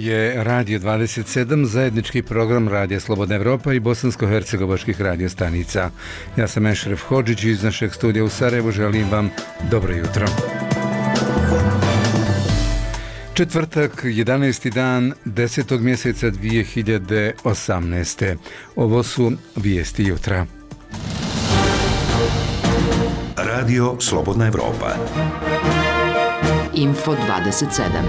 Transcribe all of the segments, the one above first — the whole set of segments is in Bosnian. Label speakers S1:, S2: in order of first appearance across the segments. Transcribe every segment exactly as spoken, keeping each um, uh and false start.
S1: je Radio dvadeset sedam, zajednički program Radija Slobodna Evropa i bosansko-hercegovačkih radio stanica. Ja sam Ešref Hodžić iz našeg studija u Sarajevu, želim vam dobro jutro. Četvrtak, jedanaesti dan desetog mjeseca dvije hiljade osamnaeste. Ovo su vijesti jutra.
S2: Radio Slobodna Evropa.
S3: Info dvadeset sedam.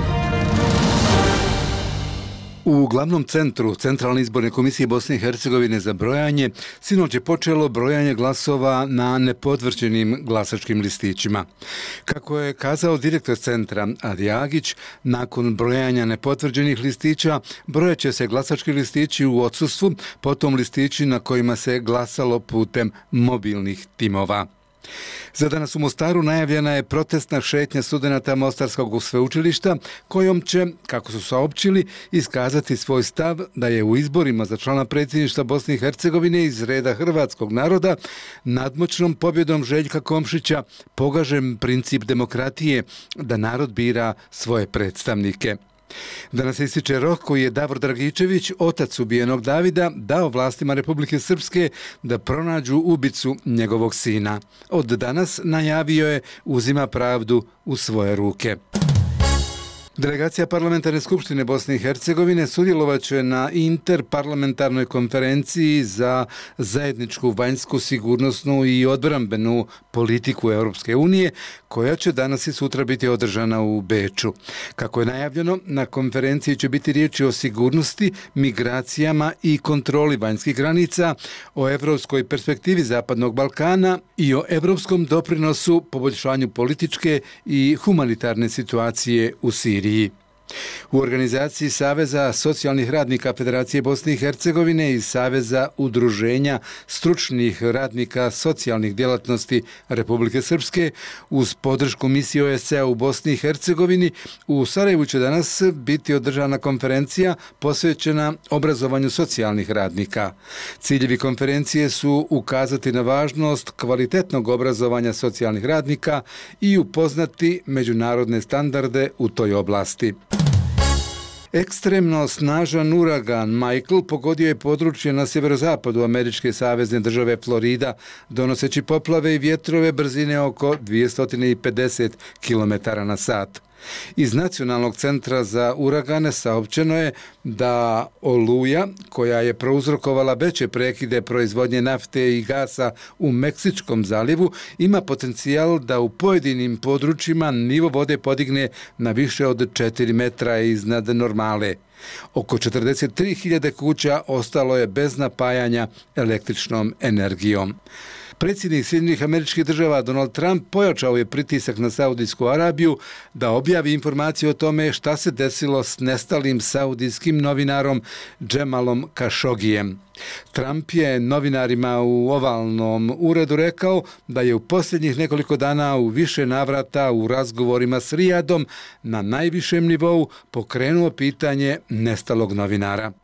S1: U glavnom centru Centralne izborne komisije Bosne i Hercegovine za brojanje sinoć je počelo brojanje glasova na nepotvrđenim glasačkim listićima. Kako je kazao direktor centra Adi Agić, nakon brojanja nepotvrđenih listića brojat će se glasački listići u odsustvu, potom listići na kojima se glasalo putem mobilnih timova. Za danas u Mostaru najavljena je protestna šetnja studenata Mostarskog sveučilišta kojom će, kako su saopćili, iskazati svoj stav da je u izborima za člana predsjedništva Bosne i Hercegovine iz reda hrvatskog naroda nadmoćnom pobjedom Željka Komšića pogažen princip demokratije da narod bira svoje predstavnike. Danas ističe rok koji je Davor Dragičević, otac ubijenog Davida, dao vlastima Republike Srpske da pronađu ubicu njegovog sina. Od danas, najavio je, uzima pravdu u svoje ruke. Delegacija Parlamentarne skupštine Bosne i Hercegovine sudjelovaće na interparlamentarnoj konferenciji za zajedničku vanjsku, sigurnosnu i odbrambenu politiku Europske unije, koja će danas i sutra biti održana u Beču. Kako je najavljeno, na konferenciji će biti riječi o sigurnosti, migracijama i kontroli vanjskih granica, o evropskoj perspektivi Zapadnog Balkana i o evropskom doprinosu poboljšanju političke i humanitarne situacije u Siriji. U organizaciji Saveza socijalnih radnika Federacije Bosne i Hercegovine i Saveza udruženja stručnih radnika socijalnih djelatnosti Republike Srpske uz podršku misije O E S C-a u Bosni i Hercegovini u Sarajevu će danas biti održana konferencija posvećena obrazovanju socijalnih radnika. Ciljevi konferencije su ukazati na važnost kvalitetnog obrazovanja socijalnih radnika i upoznati međunarodne standarde u toj oblasti. Ekstremno snažan uragan Michael pogodio je područje na sjeverozapadu američke savezne države Florida, donoseći poplave i vjetrove brzine oko dvjesto pedeset kilometara na sat. Iz Nacionalnog centra za uragane saopćeno je da oluja, koja je prouzrokovala veće prekide proizvodnje nafte i gasa u Meksičkom zalivu, ima potencijal da u pojedinim područjima nivo vode podigne na više od četiri metra iznad normale. Oko četrdeset tri hiljade kuća ostalo je bez napajanja električnom energijom. Predsjednik Sjedinjenih Američkih Država Donald Trump pojačao je pritisak na Saudijsku Arabiju da objavi informacije o tome šta se desilo s nestalim saudijskim novinarom Džemalom Kašogijem. Trump je novinarima u ovalnom uredu rekao da je u posljednjih nekoliko dana u više navrata u razgovorima s Rijadom na najvišem nivou pokrenuo pitanje nestalog novinara.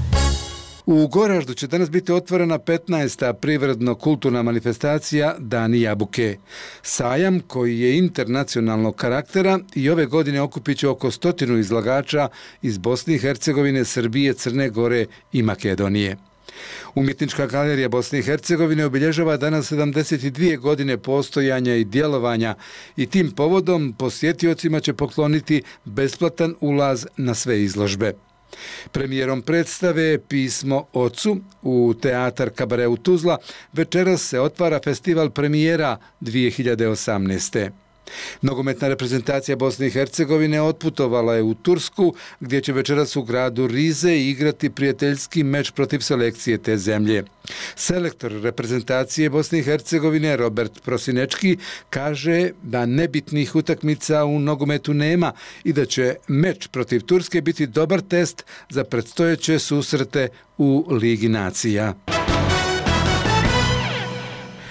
S1: U Goraždu će danas biti otvorena petnaesta privredno-kulturna manifestacija Dani jabuke. Sajam, koji je internacionalnog karaktera, i ove godine okupit će oko stotinu izlagača iz Bosne i Hercegovine, Srbije, Crne Gore i Makedonije. Umjetnička galerija Bosne i Hercegovine obilježava danas sedamdeset dvije godine postojanja i djelovanja i tim povodom posjetiocima će pokloniti besplatan ulaz na sve izložbe. Premijerom predstave Pismo ocu u Teatar Kabareu Tuzla večeras se otvara festival premijera dvije hiljade osamnaeste. Nogometna reprezentacija Bosne i Hercegovine otputovala je u Tursku, gdje će večeras u gradu Rize igrati prijateljski meč protiv selekcije te zemlje. Selektor reprezentacije Bosne i Hercegovine Robert Prosinečki kaže da nebitnih utakmica u nogometu nema i da će meč protiv Turske biti dobar test za predstojeće susrete u Ligi nacija.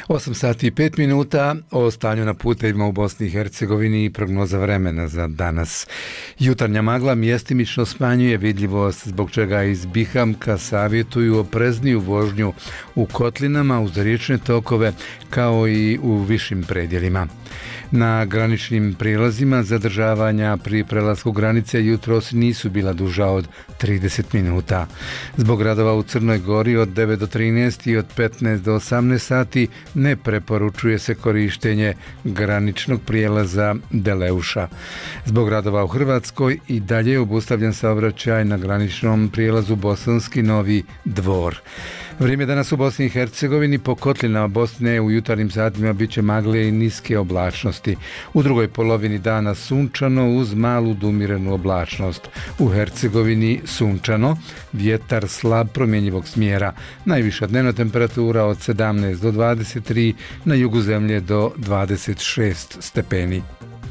S1: osam sati i pet minuta o stanju na putevima u Bosni i Hercegovini i prognoza vremena za danas. Jutarnja magla mjestimično smanjuje vidljivost, zbog čega iz Bihamka savjetuju oprezniju vožnju u kotlinama uz riječne tokove kao i u višim predjelima. Na graničnim prijelazima zadržavanja pri prelasku granice jutros nisu bila duža od trideset minuta. Zbog radova u Crnoj Gori od devet do trinaest i od petnaest do osamnaest sati ne preporučuje se korištenje graničnog prijelaza Deleuša. Zbog radova u Hrvatskoj i dalje je obustavljen saobraćaj na graničnom prijelazu Bosanski Novi Dvor. Vrijeme danas u Bosni i Hercegovini po kotlinama Bosne u jutarnjim satima bit će magle i niske oblačnosti. U drugoj polovini dana sunčano uz malu dumirenu oblačnost. U Hercegovini sunčano, vjetar slab promjenjivog smjera. Najviša dnevna temperatura od sedamnaest do dvadeset tri, na jugu zemlje do dvadeset šest stepeni.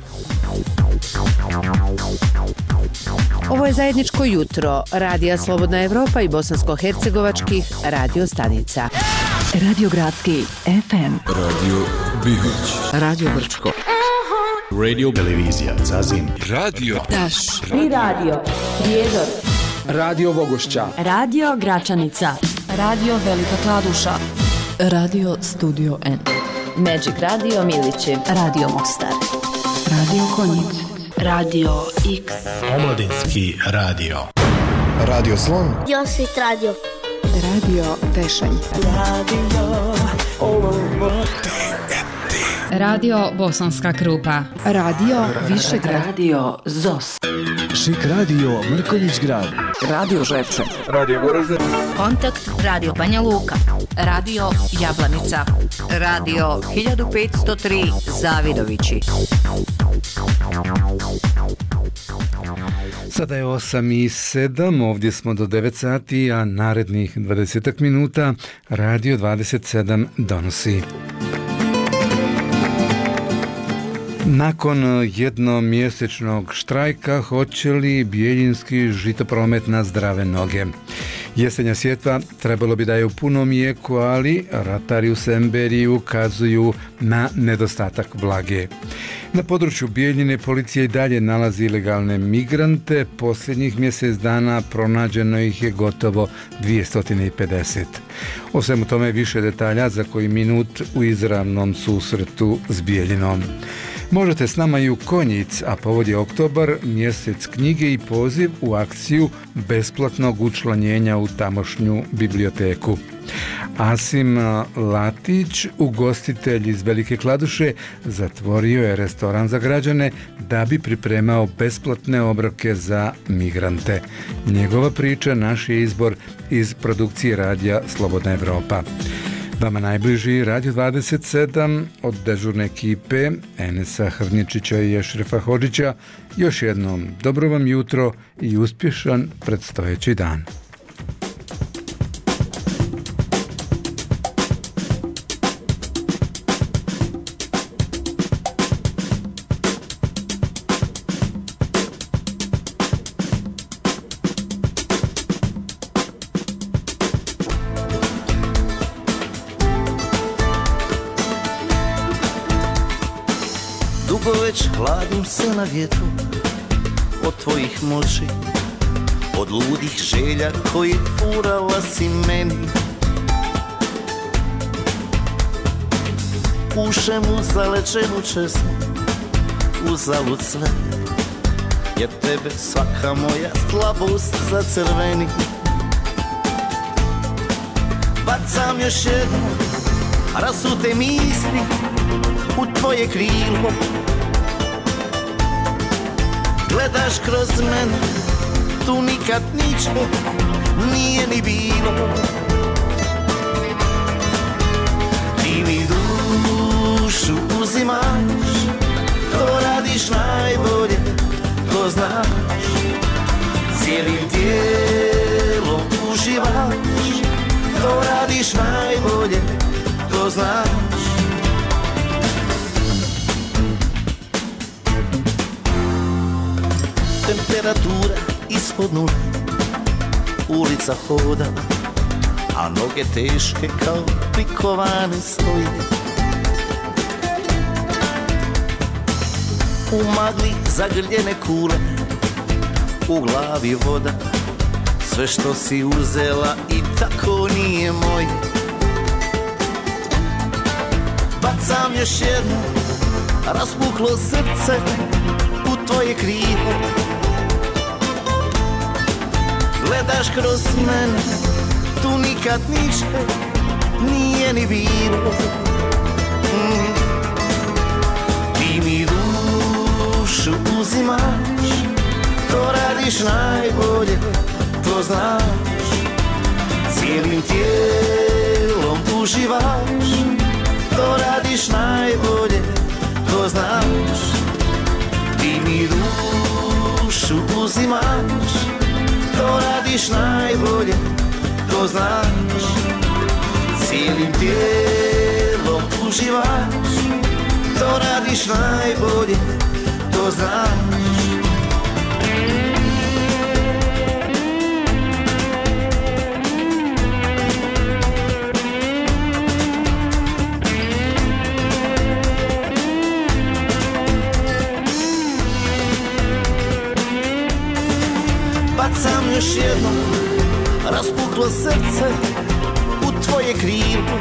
S3: Ovo je zajedničko jutro Radija Slobodna Evropa i bosansko-hercegovačkih radio stanica.
S4: Radio Gradski F M,
S5: Radio Bihać,
S4: Radio Brčko,
S5: Radio Televizija Zazin, Radio
S4: Taš,
S6: Tri radio, Prijedor,
S7: Radio Vogošća,
S8: Radio Gračanica, Radio Velika Kladuša,
S4: Radio Studio N,
S6: Magic Radio Miliće,
S8: Radio Mostar,
S4: Radio Konjic,
S8: Radio X,
S5: Omladinski radio,
S9: Radio Slon,
S10: Josit Radio,
S4: Radio Tešanj,
S8: Radio
S11: Radio Bosanska Krupa,
S4: Radio Višegrad,
S8: Radio Zos,
S9: Šik Radio Mrkonjić Grad,
S4: Radio Žepče,
S7: Radio Goražde,
S11: Kontakt Radio Banja Luka,
S8: Radio Jablanica, Radio hiljadu petsto tri Zavidovići.
S1: Sada je osam i sedam, ovdje smo do devet sati, a narednih dvadeset minuta Radio dvadeset sedam donosi. Nakon jednomjesečnog štrajka hoće li Bijeljinski žitopromet na zdrave noge? Jesenja sjetva trebalo bi da je u punom jeku, ali ratari u Semberiji ukazuju na nedostatak vlage. Na području Bijeljine policija i dalje nalazi ilegalne migrante. Posljednjih mjesec dana pronađeno ih je gotovo dvjesto pedeset. O svemu tome više detalja za koji minut u izravnom susretu s Bijeljinom. Možete s nama i u Konjic, a povod je oktobar, mjesec knjige i poziv u akciju besplatnog učlanjenja u tamošnju biblioteku. Asim Latić, ugostitelj iz Velike Kladuše, zatvorio je restoran za građane da bi pripremao besplatne obroke za migrante. Njegova priča naš je izbor iz produkcije radija Slobodna Evropa. Vama najbliži Radio dvadeset sedam od dežurne ekipe Enesa Hrnječića i Ešrefa Hodžića. Još jednom dobro vam jutro i uspješan predstojeći dan.
S12: Hladim se na vjetru od tvojih moći, od ludih želja koji furala si meni. Pušem u zalečenu česmu, uzalud sve, jer tebe svaka moja slabost zacrveni. Bacam još jednu rasute misli u tvoje krilo. Gledaš kroz mene, tu nikad ničeg nije ni bilo. Ti mi dušu uzimaš, to radiš najbolje, to znaš. Cijelim tijelom uživaš, to radiš najbolje, to znaš. Temperatura ispod nule, ulica hoda, a noge teške kao prikovane stoje. u magli zagrljene kule, u glavi voda, sve što si uzela i tako nije moj. Bacam još jedno raspuklo srce u tvoje krivo, gledaš kroz mene, tu nikad ništa nije ni bilo. mm. Ti mi dušu uzimaš, to radiš najbolje, to znaš. Cijelim tijelom uživaš, to radiš najbolje, to znaš. Ti mi dušu uzimaš, to radiš najbolje, to znaš. Cijelim tijelom uživaš, to radiš najbolje, to znaš. Bacam još jedno raspuklo srce u tvoje krilo,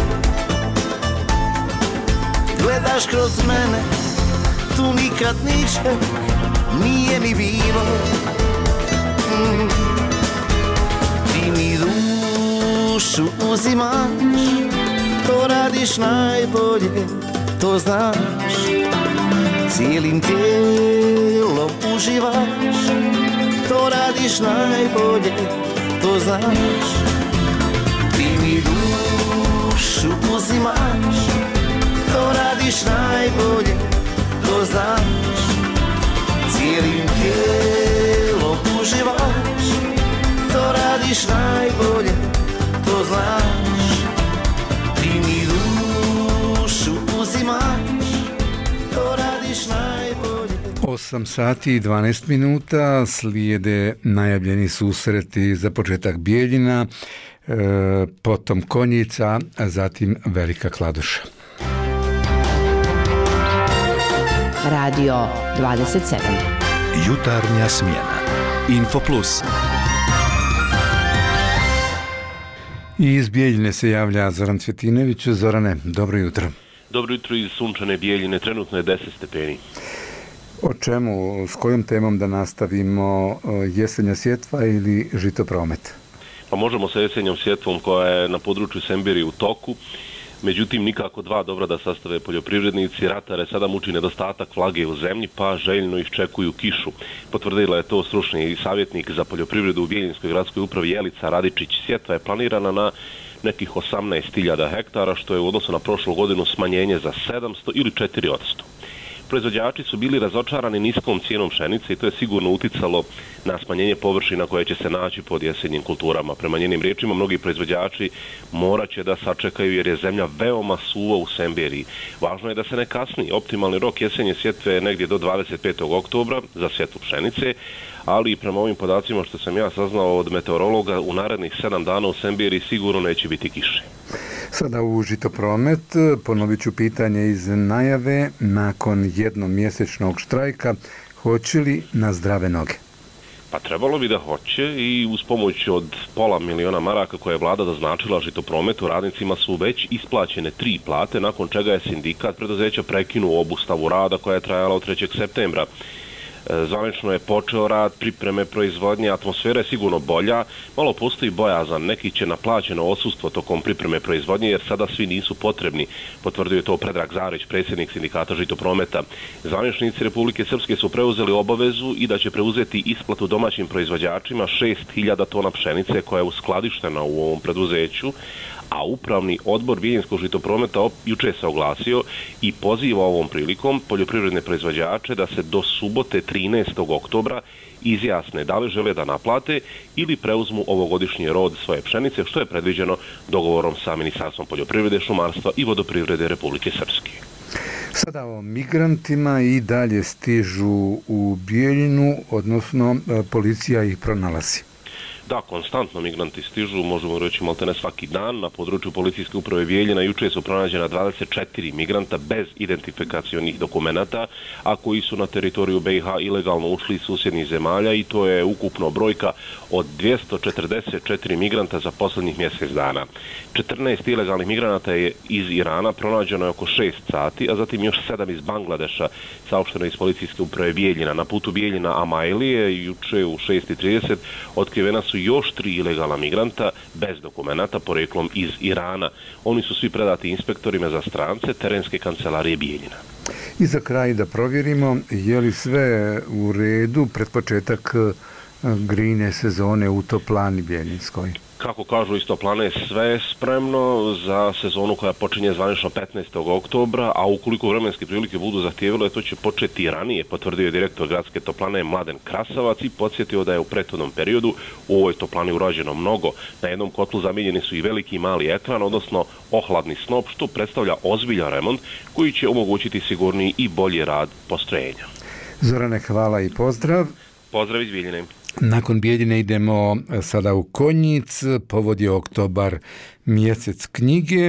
S12: gledaš kroz mene, tu nikad ništa nije ni bilo. mm. Ti mi dušu uzimaš, to radiš najbolje, to znaš. Cijelim tijelom uživaš, to radiš najbolje, to znaš. Ti mi dušu uzimaš, to radiš najbolje, to znaš. Cijelim tijelom uživaš, to radiš najbolje, to znaš. Ti mi dušu uzimaš, to radiš najbolje.
S1: osam sati i dvanaest minuta, slijede najavljeni susreti za početak Bijeljina, e, potom Konjica, a zatim Velika Kladuša.
S3: Radio dvadeset sedam.
S2: Jutarnja smjena.
S5: Info Plus.
S1: I iz Bijeljine se javlja Zoran Cvjetinović. Zorane, dobro jutro.
S10: Dobro jutro iz sunčane Bijeljine, trenutno je deset stepeni.
S1: O čemu, s kojom temom da nastavimo, jesenja sjetva ili žitopromet?
S10: Pa možemo sa jesenjom sjetvom koja je na području Semberije u toku, međutim nikako dva dobra da sastave poljoprivrednici. Ratare sada muči nedostatak vlage u zemlji, pa željno iščekuju kišu. Potvrdila je to stručni savjetnik za poljoprivredu u Bijeljinskoj gradskoj upravi Jelica Radičić. Sjetva je planirana na nekih osamnaest hiljada hektara, što je u odnosu na prošlu godinu smanjenje za sedamsto ili četiri posto. Proizvođači su bili razočarani niskom cijenom pšenice i to je sigurno uticalo na smanjenje površina koje će se naći pod jesenjim kulturama. Prema njenim riječima, mnogi proizvođači morat će da sačekaju jer je zemlja veoma suva u Semberiji. Važno je da se ne kasni. Optimalni rok jesenje sjetve je negdje do dvadeset petog oktobra za sjetvu pšenice, ali i prema ovim podacima što sam ja saznao od meteorologa, u narednih sedam dana u Semberiji sigurno neće biti kiše.
S1: Sada u žitopromet, ponovit ću pitanje iz najave, nakon jednomjesečnog štrajka, hoće li na zdrave noge?
S10: Pa trebalo bi da hoće i uz pomoć od pola miliona maraka koje je vlada doznačila žitoprometu, radnicima su već isplaćene tri plate, nakon čega je sindikat preduzeća prekinuo obustavu rada koja je trajala od trećeg septembra. Zvanično je počeo rad, pripreme, proizvodnje, atmosfera je sigurno bolja, malo postoji bojazan, neki će na plaćeno odsustvo tokom pripreme proizvodnje jer sada svi nisu potrebni, potvrdio je to Predrag Zarić, predsjednik sindikata žitoprometa. Zvaničnici Republike Srpske su preuzeli obavezu i da će preuzeti isplatu domaćim proizvođačima šest hiljada tona pšenice koja je uskladištena u ovom preduzeću, a upravni odbor Bijeljinskog žitoprometa juče se oglasio i poziva ovom prilikom poljoprivredne proizvođače da se do subote trinaestog oktobra izjasne da li žele da naplate ili preuzmu ovogodišnji rod svoje pšenice, što je predviđeno dogovorom sa Ministarstvom poljoprivrede, šumarstva i vodoprivrede Republike Srpske.
S1: Sada o migrantima i dalje stižu u Bijeljinu, odnosno policija ih pronalazi.
S10: Da, konstantno migranti stižu, možemo reći maltene svaki dan. Na području policijske uprave Bijeljina juče su pronađena dvadeset četiri migranta bez identifikacionih dokumenata, a koji su na teritoriju B i H ilegalno ušli iz susjednih zemalja, i to je ukupno brojka od dvjesto četrdeset četiri migranta za posljednjih mjesec dana. četrnaest ilegalnih migranata je iz Irana, pronađeno je oko šest sati, a zatim još sedam iz Bangladeša, saopšteno iz policijske uprave Bijeljina. Na putu Bijeljina Amajlije juče u šest i trideset otkrivena su još tri ilegalna migranta bez dokumenata poreklom iz Irana. Oni su svi predati inspektorima za strance terenske kancelarije Bijeljina.
S1: I za kraj da provjerimo je li sve u redu pred početak grijne sezone u Toplani Bijeljinskoj.
S10: Kako kažu iz Toplane, sve je spremno za sezonu koja počinje zvanično petnaestog oktobra, a ukoliko vremenske prilike budu zahtijevile, to će početi ranije, potvrdio je direktor gradske Toplane Mladen Krasavac i podsjetio da je u prethodnom periodu u ovoj Toplani urađeno mnogo. Na jednom kotlu zamijenjeni su i veliki i mali ekran, odnosno ohladni snop, što predstavlja ozbiljan remont koji će omogućiti sigurniji i bolji rad postrojenja.
S1: Zorane, hvala i pozdrav.
S10: Pozdrav iz Bijeljine.
S1: Nakon Bijeljine idemo sada u Konjic, povod je oktobar, mjesec knjige.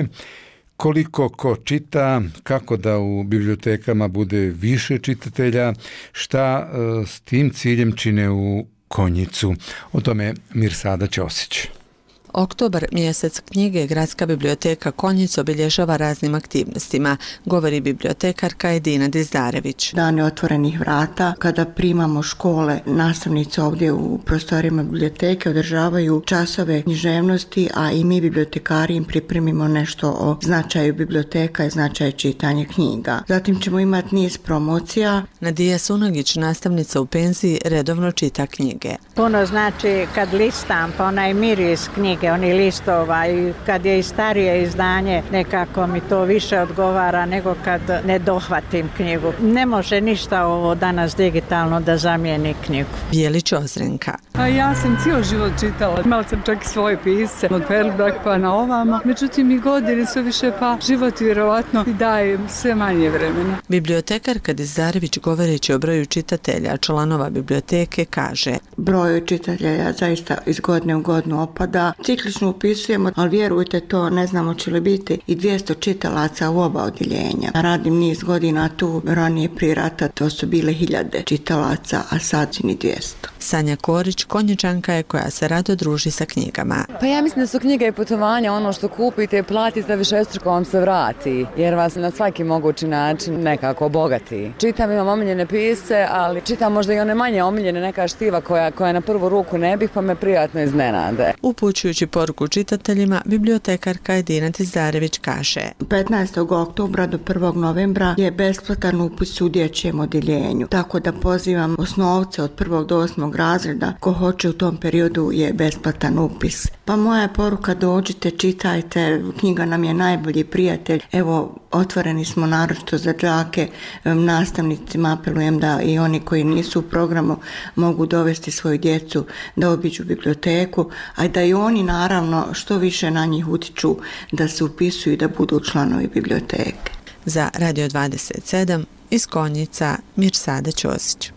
S1: Koliko ko čita, kako da u bibliotekama bude više čitatelja, šta e, s tim ciljem čine u Konjicu. O tome Mirsada Ćosić.
S13: Oktobar, mjesec knjige, Gradska biblioteka Konjic obilježava raznim aktivnostima, govori bibliotekarka Edina Dizdarević.
S14: Dane otvorenih vrata, kada primamo škole, nastavnice ovdje u prostorima biblioteke održavaju časove književnosti, a i mi bibliotekari im pripremimo nešto o značaju biblioteka i značaju čitanja knjiga. Zatim ćemo imati niz promocija.
S13: Nadija Sunagić, nastavnica u penziji, redovno čita knjige.
S15: Puno znači kad listam, pa onaj miris knjige, oni listova, i kad je i starije izdanje, nekako mi to više odgovara nego kad ne dohvatim knjigu. Ne može ništa ovo danas digitalno da zamijeni knjigu.
S13: Bijelić Ozrenka.
S16: A ja sam cijel život čitala, imala sam čak i svoje pisce, od Perlbrak pa na ovamo. Međutim, i godine su više, pa život vjerovatno i daje sve manje vremena.
S13: Bibliotekarka Dizdarević, govoreći o broju čitatelja, članova biblioteke, kaže:
S14: broj čitatelja zaista iz godine u godinu opada. Ciklično upisujemo, ali vjerujte to, ne znamo će li biti i dvjesto čitalaca u oba odjeljenja. Radim niz godina tu, ranije prije rata to su bile hiljade čitalaca, a sad ni dvjesto.
S13: Sanja Korić, Konjičanka je koja se rado druži sa knjigama.
S17: Pa ja mislim da su knjige i putovanja ono što kupite i platite, da višestruko vam se vrati, jer vas na svaki mogući način nekako obogati. Čitam, imam omiljene pisce, ali čitam možda i one manje omiljene, neka štiva koja, koja na prvu ruku ne bih, pa me prijatno iznenade.
S13: Upućujući poruku čitateljima, bibliotekarka Edina Dizdarević kaže:
S14: petnaestog oktobra do prvog novembra je besplatan upis u dječjem odjeljenju, tako da pozivam osnovce od prvog do osmog razreda, ko hoće u tom periodu je besplatan upis. Pa moja je poruka: dođite, čitajte, knjiga nam je najbolji prijatelj. Evo, otvoreni smo naročito za đake, nastavnicima apelujem da i oni koji nisu u programu mogu dovesti svoju djecu da obiđu biblioteku, a da i oni naravno što više na njih utiču da se upisuju i da budu članovi biblioteke.
S13: Za Radio dvadeset sedam iz Konjica, Mirsada Ćosić.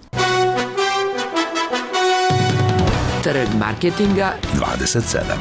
S18: Trg marketinga
S2: dvadeset sedam.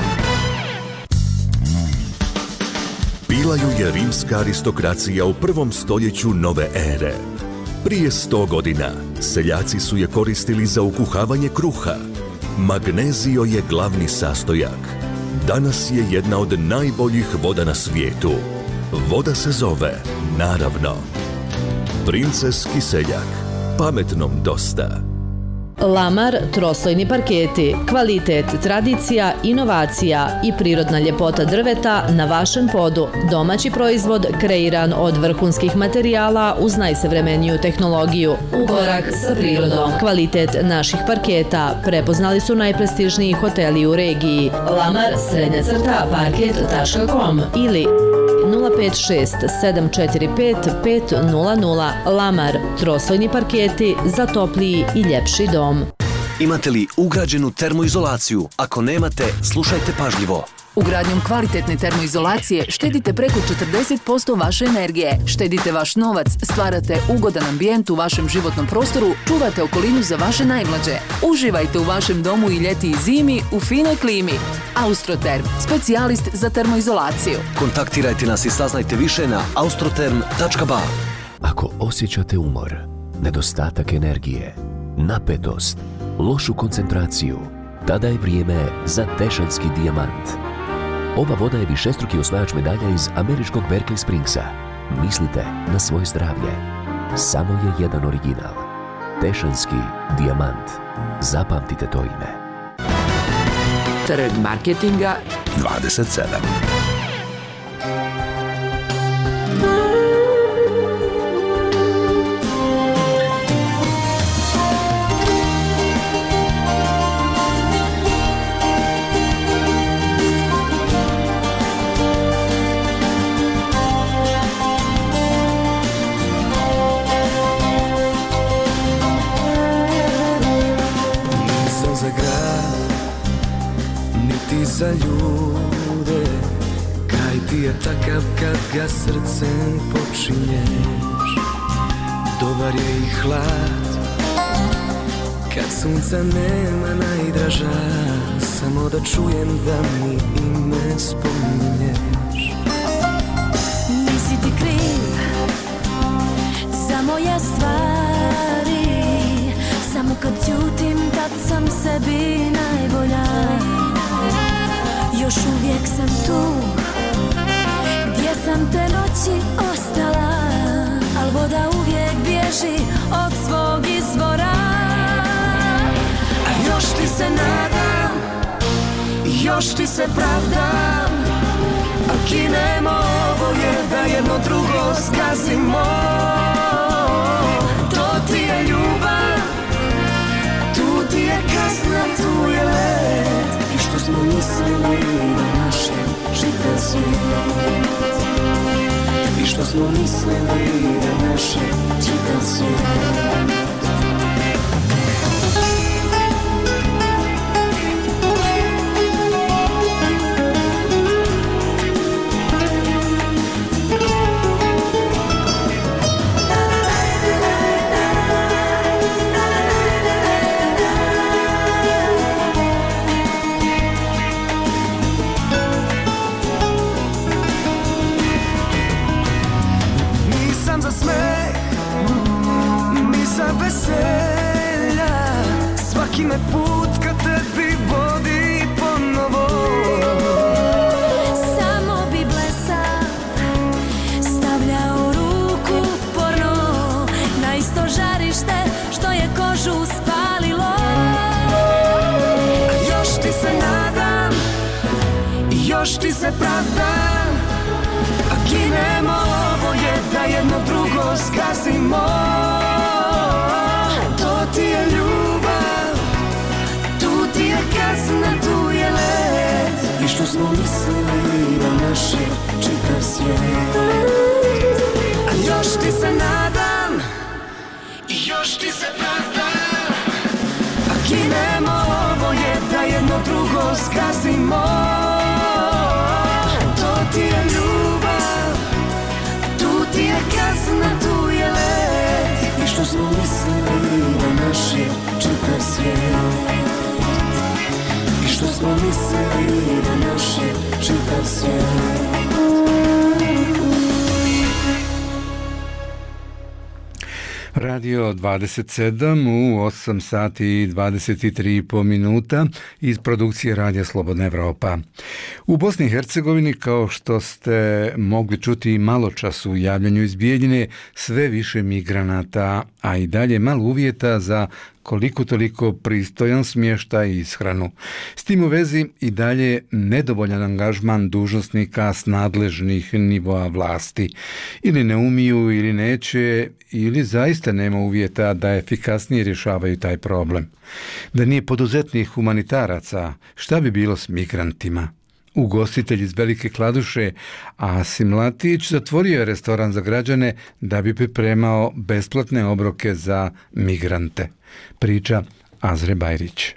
S2: Bila ju je rimska aristokracija u prvom stoljeću nove ere. Prije sto godina seljaci su je koristili za ukuhavanje kruha. Magnezio je glavni sastojak. Danas je jedna od najboljih voda na svijetu. Voda se zove Naravno. Princeski seljak. Pametnom dosta.
S6: Lamar troslojni parketi, kvalitet, tradicija, inovacija i prirodna ljepota drveta na vašem podu. Domaći proizvod kreiran od vrhunskih materijala uz najsavremeniju tehnologiju. U korak sa prirodom. Kvalitet naših parketa prepoznali su najprestižniji hoteli u regiji. Lamar srednja crta parket tačka com ili nula pet šest sedam četiri pet pet nula nula. Lamar, troslojni parketi za topliji i ljepši dom.
S19: Imate li ugrađenu termoizolaciju? Ako nemate, slušajte pažljivo. Ugradnjom kvalitetne termoizolacije štedite preko četrdeset posto vaše energije. Štedite vaš novac, stvarate ugodan ambijent u vašem životnom prostoru, čuvate okolinu za vaše najmlađe. Uživajte u vašem domu i ljeti i zimi u finoj klimi. Austroterm, specijalist za termoizolaciju.
S20: Kontaktirajte nas i saznajte više na austroterm tačka ba.
S21: Ako osjećate umor, nedostatak energije, napetost, lošu koncentraciju, tada je vrijeme za Tešanski dijamant. Ova voda je višestruki osvajač medalja iz američkog Berkeley Springsa. Mislite na svoje zdravlje. Samo je jedan original. Tešanski dijamant. Zapamtite to ime.
S18: Trg marketinga
S2: dvadeset sedam.
S22: Za ljude, kaj ti je takav kad ga srcem počinješ. Dobar je i hlad, kad sunca nema najdraža, samo da čujem da mi ime spominješ.
S23: Nisi ti kriv za moje stvari, samo kad ćutim tad sam sebi najbolja. Još uvijek sam tu, gdje sam te noći ostala, al voda uvijek bježi od svog izvora.
S22: A još ti se nadam, još ti se pravdam, a kinemo oboje da jedno drugo zgazimo. To ti je ljubav, tu ti je kazna, tu je led. I što smo mislili da naš je čitav svijet. I što smo mislili da naš je čitav svijet. Veselja, svaki me put kad tebi vodi ponovo.
S23: Samo bi blesav stavljao ruku porno na isto žarište što je kožu spalilo.
S22: A još ti se nadam, još ti se pravdam, a kinemo oboje da jedno drugo zgazimo. Tu ti je ljubav, tu ti je kazna, tu je led. I što smo mislili da naš je čitav svijet. A još ti se nadam, još ti se pravdam, a kinemo oboje da jedno drugo zgazimo. To ti je ljubav, tu ti je kazna, tu je led. I što smo mislili da naš je čitav svijet. I što smo mislili da naš je čitav svijet.
S1: Radio dvadeset sedam u osam sati i dvadeset tri i po minuta iz produkcije Radija Slobodna Evropa. U Bosni i Hercegovini, kao što ste mogli čuti malo čas u javljanju iz Bijeljine, sve više migranata, a i dalje malo uvjeta za koliko toliko pristojan smještaj i ishranu. S tim u vezi i dalje nedovoljan angažman dužnosnika s nadležnih nivoa vlasti. Ili ne umiju, ili neće, ili zaista nema uvjeta da efikasnije rješavaju taj problem. Da nije poduzetnih humanitaraca, šta bi bilo s migrantima? Ugostitelj iz Velike Kladuše Asim Latić zatvorio je restoran za građane da bi pripremao besplatne obroke za migrante. Priča Azre Bajrić.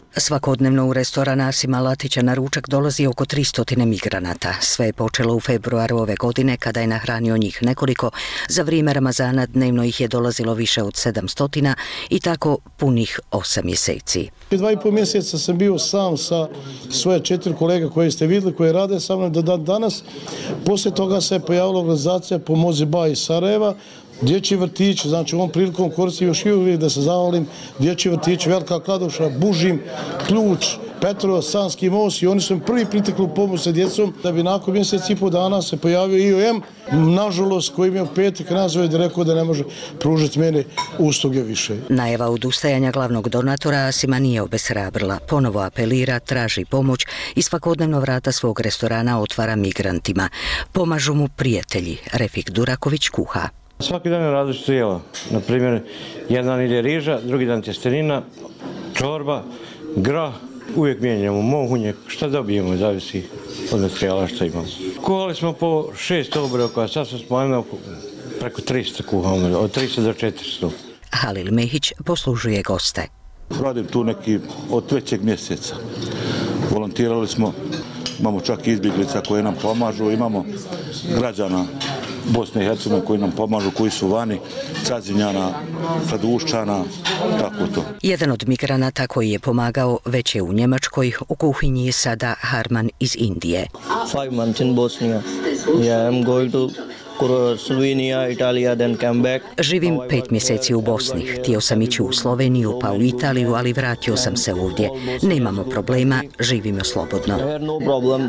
S4: Svakodnevno u restoran Asima Latića na ručak dolazi oko tristo migranata. Sve je počelo u februaru ove godine kada je nahranio njih nekoliko. Za vrijeme Ramazana dnevno ih je dolazilo više od sedamsto i tako punih osam mjeseci.
S7: Dva i pol mjeseca sam bio sam sa svoje četiri kolega koje ste vidjeli, koje rade sa mnom do dan danas. Poslije toga se je pojavila organizacija Pomozi Ba iz Sarajeva, dječji vrtić, znači ovom prilikom koristim još i uvijek da se zahvalim dječji vrtić, Velika Kladuša, Bužim, Ključ, Petrovo, Sanski most i oni su mi prvi pritekli u pomoć sa djecom da bi nakon mjesec i pol dana se pojavio I O M, nažalost koji mi je u petak nazvao da rekao da ne može pružiti mene usluge više.
S4: Najava odustajanja glavnog donatora Asima nije obeshrabrila. Ponovo apelira, traži pomoć i svakodnevno vrata svog restorana otvara migrantima. Pomažu mu prijatelji. Refik Duraković kuha.
S9: Svaki dan je različito jelo. Naprimjer, jedan dan ide riža, drugi dan tjestenina, čorba, grah. Uvijek mijenjamo mohunje, šta dobijemo, zavisi od materijala što imamo. Kuhali smo po šest obroka, sad smo smanjili preko tristo kuhamo, od tristo do četiristo.
S4: Halil Mehić poslužuje goste.
S24: Radim tu neki od trećeg mjeseca. Volontirali smo, imamo čak izbjeglica koje nam pomažu, imamo građana Bosne i Hercegovine koji nam pomažu, koji su vani, Cazinjana, Kladuščana, tako to.
S4: Jedan od migranata koji je pomagao već je u Njemačkoj, u kuhinji je sada Harman iz Indije.
S25: Five months in Bosnia. Yeah, I'm going to Slovenija, Italija, then come back.
S4: Živim pet mjeseci u Bosni. Htio sam ići u Sloveniju pa u Italiju, ali vratio sam se ovdje. Nemamo problema, živimo slobodno.
S25: No problem.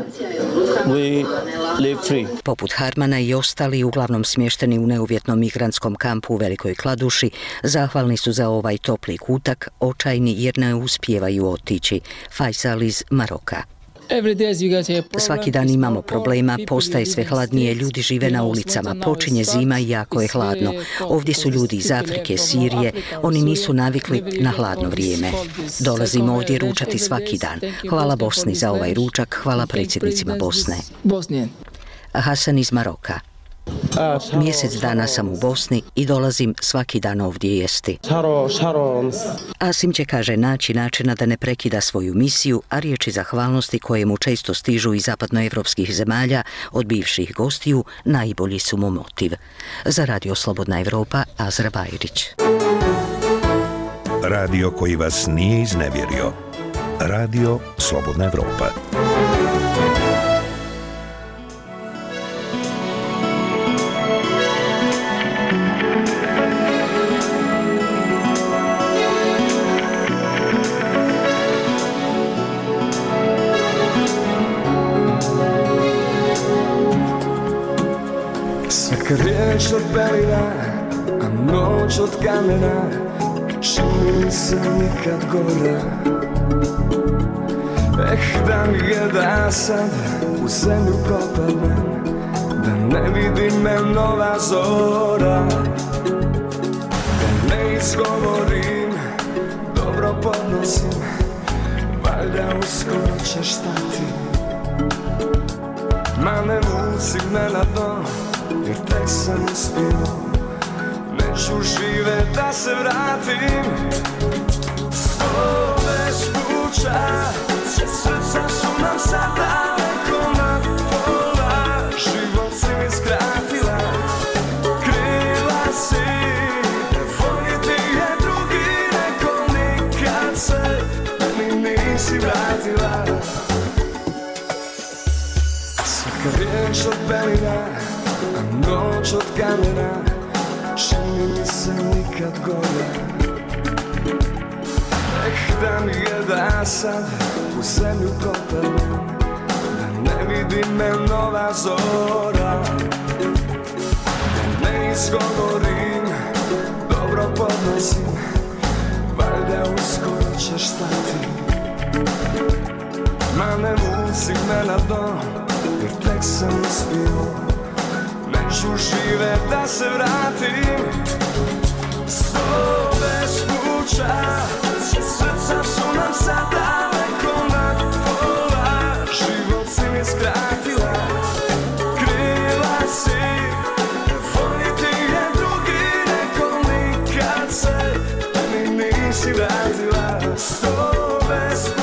S25: We live free.
S4: Poput Harmana i ostali, uglavnom smješteni u neuvjetnom migrantskom kampu u Velikoj Kladuši, zahvalni su za ovaj topli kutak, očajni jer ne uspijevaju otići. Faisal iz Maroka. Svaki dan imamo problema, postaje sve hladnije, ljudi žive na ulicama, počinje zima i jako je hladno. Ovdje su ljudi iz Afrike, Sirije, oni nisu navikli na hladno vrijeme. Dolazimo ovdje ručati svaki dan. Hvala Bosni za ovaj ručak, hvala predsjednicima Bosne. Hasan iz Maroka. Mjesec dana sam u Bosni i dolazim svaki dan ovdje jesti. Asim će, kaže, naći načina da ne prekida svoju misiju, a riječi zahvalnosti koje mu često stižu iz zapadnoevropskih zemalja od bivših gostiju najbolji su mu motiv. Za Radio Slobodna Evropa, Azra Bajrić.
S2: Radio koji vas nije iznevjerio. Radio Slobodna Evropa.
S22: Svaka riječ od belina, a noć od kamena, čini mi se nikad gora. Eh, da mi je da sad u zemlju propadnem, da ne vidi me nova zora. Da ne izgovorim, dobro podnosim, valjda uskoro ćeš stati. Ma ne vuci me na dno, jer tek sam uspio, neću žive da se vratim. Sto već kuća, srca su nam sad daleko na pola, život si mi skratila, krila si, voljeti je drugi, neko nikad se mi nisi vratila. Svaka riječ od belina, a noć od kamena, čini mi se nikad gora. Eh, da mi je da sad u zemlju propadnem, da ne vidi me nova zora. Da ne izgovorim, dobro podnosim, valjda uskoro ćeš stati. Ma ne vuci me na dno, jer tek sam uspio, neću žive da se vratim. Sto bez kuća, srca su nam sad daleko na pola, život si mi skratila, krila si, voljeti je drugi, neko nikad se mi nisi vratila. Sto bez kuća,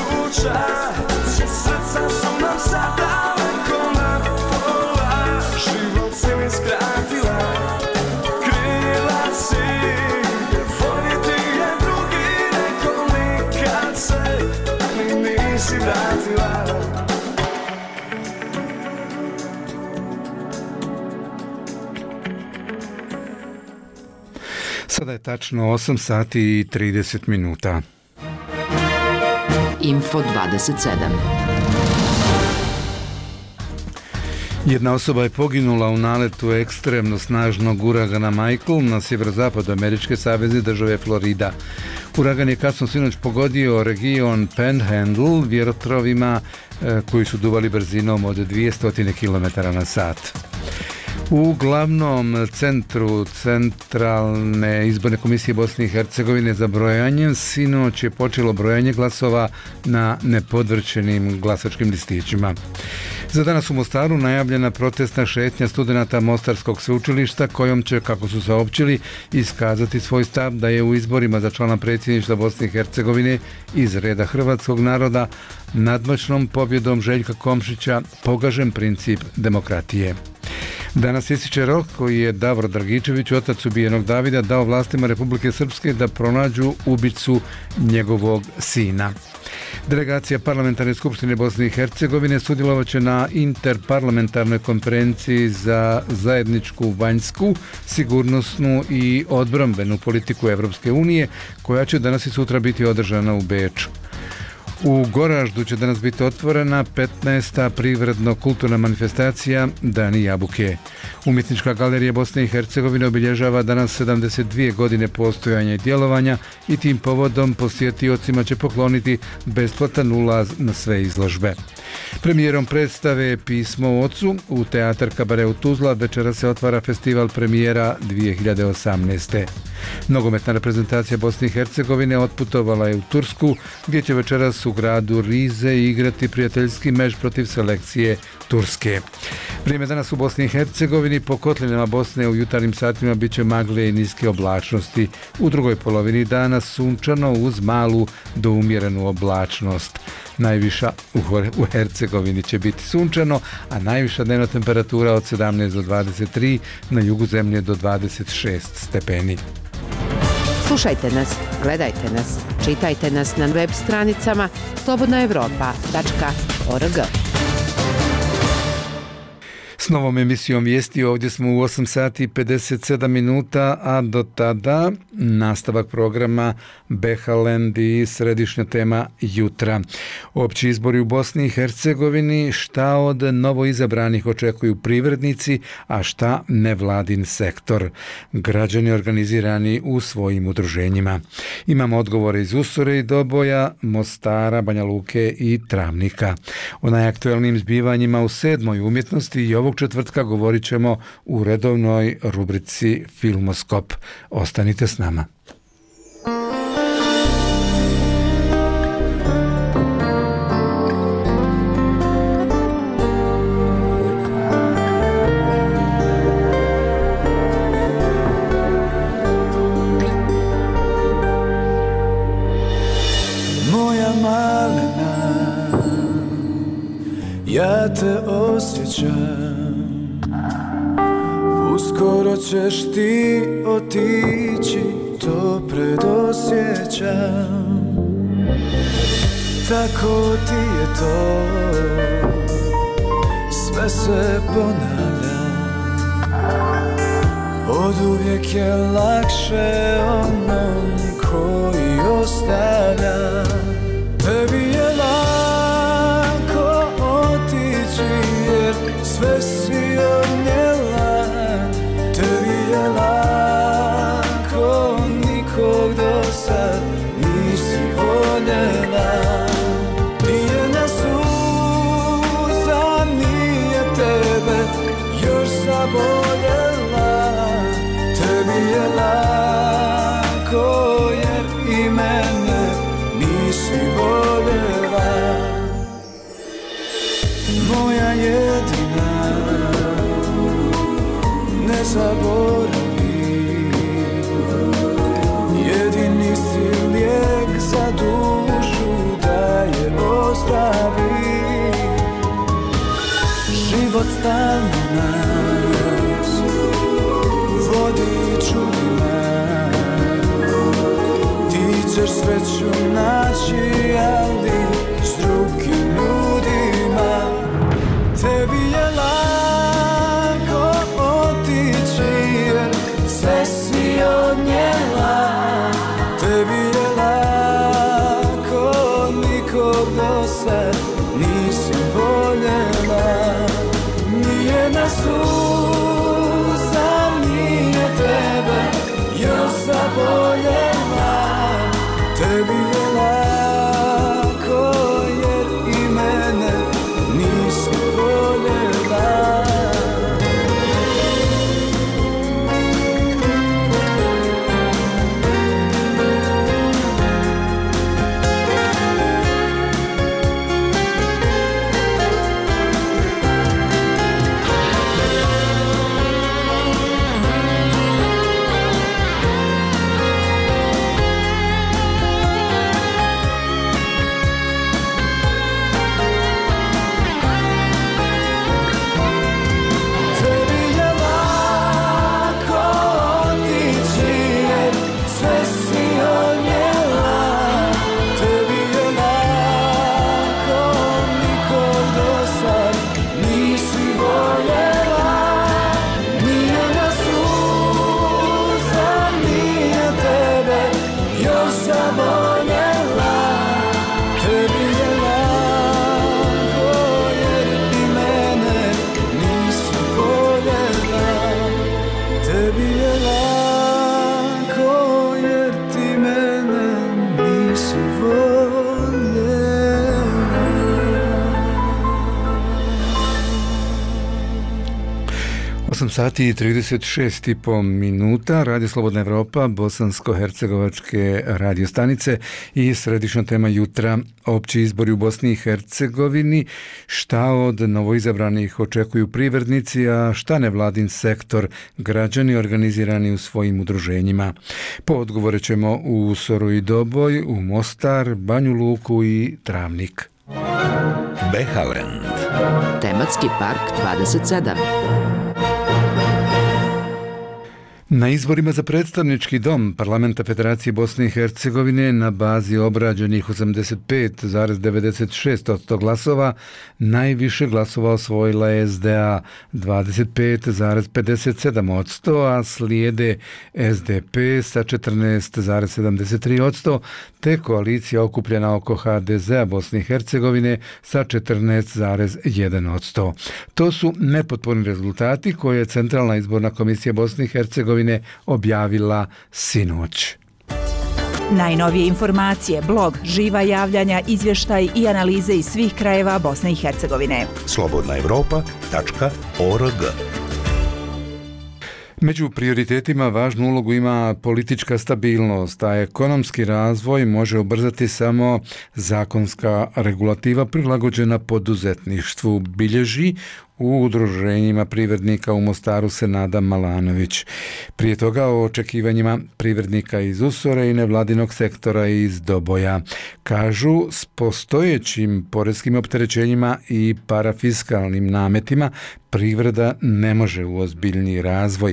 S1: Sada je tačno osam sati i trideset minuta.
S18: Info dvadeset sedam.
S1: Jedna osoba je poginula u naletu ekstremno snažnog uragana Michael na sjeverozapadu američke savezne države Florida. Uragan je kasno sinoć pogodio region Panhandle vjetrovima e, koji su duvali brzinom od dvjesto kilometara na sat. U glavnom centru Centralne izborne komisije Bosne i Hercegovine za brojanjem sinoć je počelo brojanje glasova na nepodvrćenim glasačkim listićima. Za danas u Mostaru najavljena protestna šetnja studenata Mostarskog sveučilišta kojom će, kako su saopćili, iskazati svoj stav da je u izborima za člana predsjedništva Bosne i Hercegovine iz reda hrvatskog naroda nadmoćnom pobjedom Željka Komšića pogažen princip demokratije. Danas ističe rok koji je Davor Dragičević, otac ubijenog Davida, dao vlastima Republike Srpske da pronađu ubicu njegovog sina. Delegacija Parlamentarne skupštine Bosne i Hercegovine sudjelovat će na interparlamentarnoj konferenciji za zajedničku vanjsku, sigurnosnu i odbrambenu politiku Evropske unije, koja će danas i sutra biti održana u Beču. U Goraždu će danas biti otvorena petnaesta privredno-kulturna manifestacija Dani jabuke. Umjetnička galerija Bosne i Hercegovine obilježava danas sedamdeset dvije godine postojanja i djelovanja i tim povodom posjetiocima će pokloniti besplatan ulaz na sve izložbe. Premijerom predstave Pismo o ocu u Teatar Kabareu Tuzla večera se otvara festival premijera dvije hiljade osamnaeste. Nogometna reprezentacija Bosne i Hercegovine otputovala je u Tursku, gdje će večeras u gradu Rize igrati prijateljski meč protiv selekcije Turske. Vrijeme danas u Bosni i Hercegovini, po kotlinama Bosne u jutarnjim satima bit će magle i niske oblačnosti. U drugoj polovini dana sunčano uz malu do umjerenu oblačnost. Najviša u, u Hercegovini će biti sunčano, a najviša dnevna temperatura od sedamnaest do dvadeset tri, na jugu zemlje do dvadeset šest stepeni.
S3: Slušajte nas, gledajte nas, čitajte nas na web stranicama slobodna evropa tačka org.
S1: S novom emisijom vijesti ovdje smo u osam sati i pedeset sedam minuta, a do tada nastavak programa Behaland i središnja tema jutra. Opći izbori u Bosni i Hercegovini, šta od novoizabranih očekuju privrednici, a šta nevladin sektor. Građani organizirani u svojim udruženjima. Imamo odgovore iz Usore i Doboja, Mostara, Banja Luke i Travnika. O najaktuelnijim zbivanjima u sedmoj umjetnosti i ovog četvrtka govorit ćemo u redovnoj rubrici Filmoskop. Ostanite s nama.
S22: Moja malena, ja te osjećam. Uskoro ćeš ti otići, to predosjećam. Tako ti je to, sve se ponavlja. Oduvijek je lakše onom koji ostavlja. Tebi je lako otići jer sve si odnijela. Tebi je lako, nikog do sad nisi voljela. Nije nas suza, nije tebe još zaboljela. Tebi je lako jer i mene nisi voljela. Moja jedina, ne zaboravi, jedini si lijek za dušu da je ozdravi. Život stalno nas vodi čudima, ti ćeš sreću naći, ali s drugim ljudima. Tebi je lako otići jer sve si odnijela. suza nije tebe još zaboljela. Tebi je lako jer i mene nisi voljela.
S1: osam sati i trideset šest i po minuta, Radio Slobodna Evropa, bosansko-hercegovačke radio stanice i središnja tema jutra, opći izbori u Bosni i Hercegovini, šta od novoizabranih očekuju privrednici, a šta nevladin sektor, građani organizirani u svojim udruženjima. Po odgovore ćemo u Soru i Doboj, u Mostar, Banju Luku i Travnik.
S21: Behaland.
S18: Tematski park dvadeset sedam.
S1: Na izborima za predstavnički dom Parlamenta Federacije Bosne i Hercegovine na bazi obrađenih osamdeset pet zarez devedeset šest posto glasova najviše glasova osvojila je S D A dvadeset pet zarez pedeset sedam posto, a slijede S D P sa četrnaest zarez sedamdeset tri posto, te koalicija okupljena oko H D Z-a Bosne i Hercegovine sa četrnaest zarez jedan posto. To su nepotpuni rezultati koje je Centralna izborna komisija Bosne i Hercegovine objavila sinoć.
S5: Najnovije informacije, blog, živa javljanja, izvještaj i analize iz svih krajeva Bosne i Hercegovine.
S21: slobodna evropa tačka org.
S1: Među prioritetima važnu ulogu ima politička stabilnost, a ekonomski razvoj može ubrzati samo zakonska regulativa prilagođena poduzetništvu, bilježi u udruženjima privrednika u Mostaru Senada Malanović. Prije toga o očekivanjima privrednika iz Usore i nevladinog sektora iz Doboja. Kažu, s postojećim poreskim opterećenjima i parafiskalnim nametima privreda ne može u ozbiljniji razvoj,